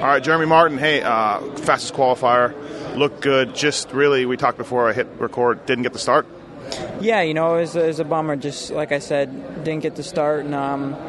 All right, Jeremy Martin, hey, fastest qualifier, looked good, just really, we talked before I hit record, didn't get the start? Yeah, it was a bummer, just like I said, didn't get the start, and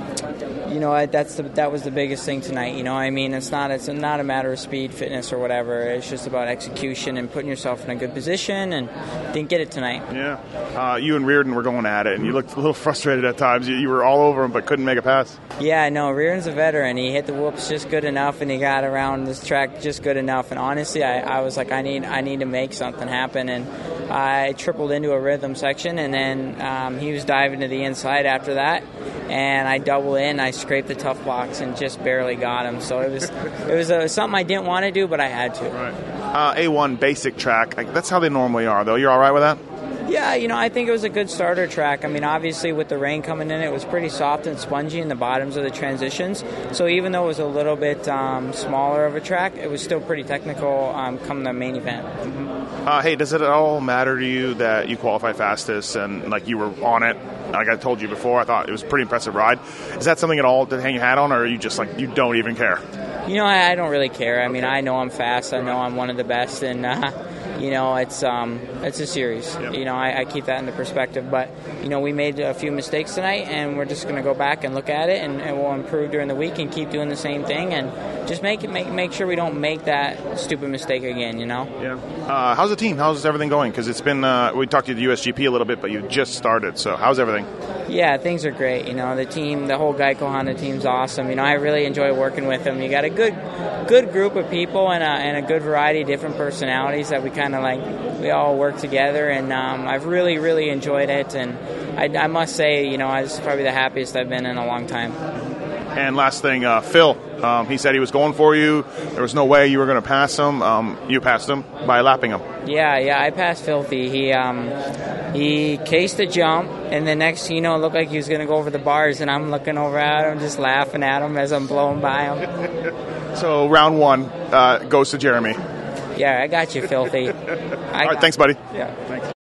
that was the biggest thing tonight. It's not a matter of speed, fitness, or whatever. It's just about execution and putting yourself in a good position, and didn't get it tonight. Yeah, you and Reardon were going at it, and you looked a little frustrated at times. You were all over him, but couldn't make a pass. Yeah, no, Reardon's a veteran. He hit the whoops just good enough, and he got around this track just good enough. And honestly, I was like, I need to make something happen, and I tripled into a rhythm section, and then he was diving to the inside after that, and I doubled in. I scraped the tough box and just barely got him. So it was something I didn't want to do, but I had to. Right. A1 basic track. That's how they normally are, though. You're all right with that? Yeah, I think it was a good starter track. Obviously with the rain coming in, it was pretty soft and spongy in the bottoms of the transitions. So even though it was a little bit smaller of a track, it was still pretty technical come the main event. Hey, does it at all matter to you that you qualified fastest and you were on it? Like I told you before, I thought it was a pretty impressive ride. Is that something at all to hang your hat on, or are you just you don't even care? I don't really care. I know I'm fast. I know I'm one of the best, and it's a series. Yep. I keep that into perspective. But we made a few mistakes tonight, and we're just going to go back and look at it, and we'll improve during the week and keep doing the same thing, and just make sure we don't make that stupid mistake again. Yeah. How's the team? How's everything going? Because it's been we talked to the USGP a little bit, but you just started. So how's everything? Yeah, things are great. The team, the whole Geico Honda team's awesome. I really enjoy working with them. You got a good group of people and a good variety of different personalities that we kind of we all work together, and I've really, really enjoyed it, and I must say, it's probably the happiest I've been in a long time. And last thing, Phil, he said he was going for you. There was no way you were going to pass him. You passed him by lapping him. Yeah, I passed Filthy. He cased the jump, and the next thing you know, it looked like he was going to go over the bars, and I'm looking over at him, just laughing at him as I'm blowing by him. So round one goes to Jeremy. Yeah, I got you, Filthy. All right, thanks, buddy. Yeah, thanks.